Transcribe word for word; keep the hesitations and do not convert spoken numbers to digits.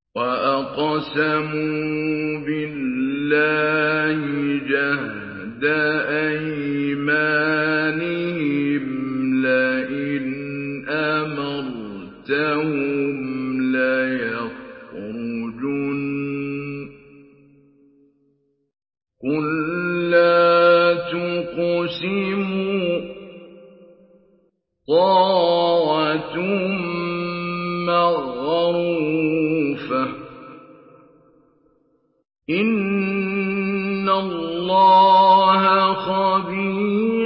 وَأَقْسَمُوا بِاللَّهِ جَهْدَ أَيْمَانِهِمْ لَئِنْ أَمَرْتَهُمْ لَيَخْرُجُنَّ ۖ قُل لَّا تُقْسِمُوا ۖ طَاعَةٌ مَّعْرُوفَةٌ ۚ إِنَّ اللَّهَ خَبِيرٌ